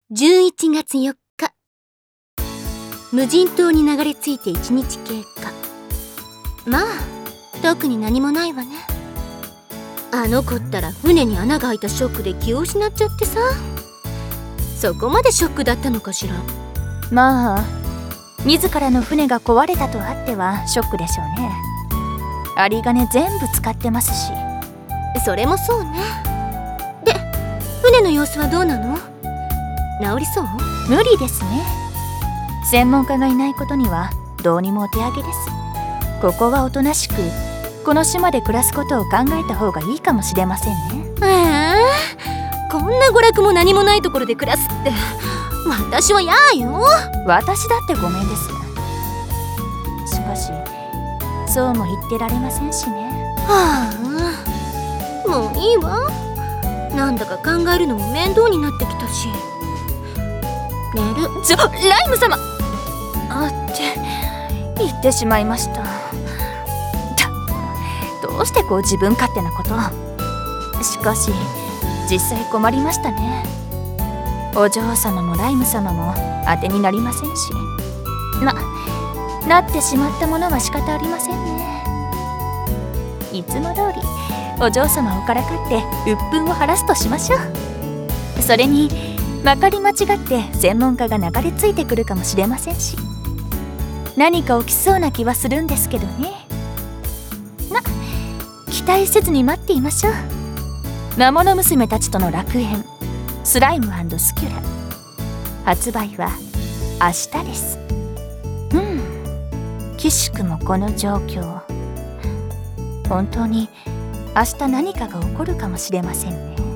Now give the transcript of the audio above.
11月4日、無人島に流れ着いて1日経過。まあ特に何もないわね。あの子ったら船に穴が開いたショックで気を失っちゃってさ。そこまでショックだったのかしら。 まあ自らの船が壊れたとあってはショックでしょうね。有り金全部使ってますし。 それもそうね。で、船の様子はどうなの？治りそう？ 無理ですね。専門家がいないことにはどうにもお手上げです。ここはおとなしくこの島で暮らすことを考えた方がいいかもしれませんね。 こんな娯楽も何もないところで暮らすって私は嫌よ。 私だってごめんです。しかしそうも言ってられませんしね。 もういいわ。なんだか考えるのも面倒になってきたし。寝る。 ライム様って言ってしまいました。どうしてこう自分勝手なことを。しかし実際困りましたね。お嬢様もライム様も当てになりませんし、なってしまったものは仕方ありませんね。いつも通りお嬢様をからかって鬱憤を晴らすとしましょう。それにまかり間違って専門家が流れ着いてくるかもしれませんし、何か起きそうな気はするんですけどね。期待せずに待っていましょう。魔物娘たちとの楽園スライム&スキュラ、発売は明日です。きしくもこの状況、本当に明日何かが起こるかもしれませんね。